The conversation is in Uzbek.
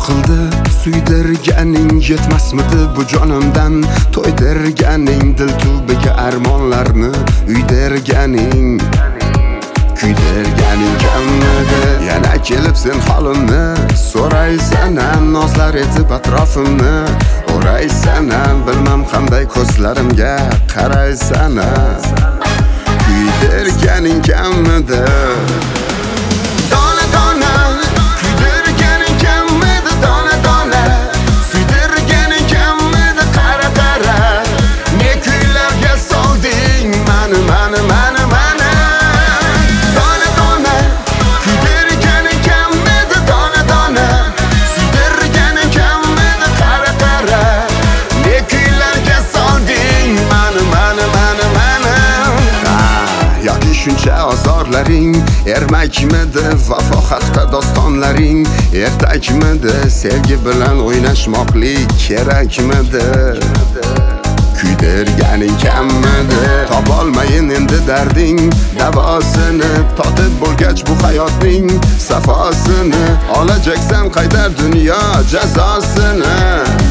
qildi suydirganing yetmasmidi bu jonimdan to'ydirganing dil tubiga armonlarni uydirganing kuydirganing kammidi yana kelib sen holimni so'raysan nozlar etib atrofimni o'raysan bilmam qanday ko'zlarimga qaraysan kuydirganing kammidi shuncha azorlaring ermakmidi vafo haqida dostonlaring ertakmidi sevgi bilan o'ynashmoqlik kerakmidi kuydirganing kammidi topolmayin endi darding davosini totib bo'lgach bu hayotning safosini olajaksan qaytar dunyo jazosini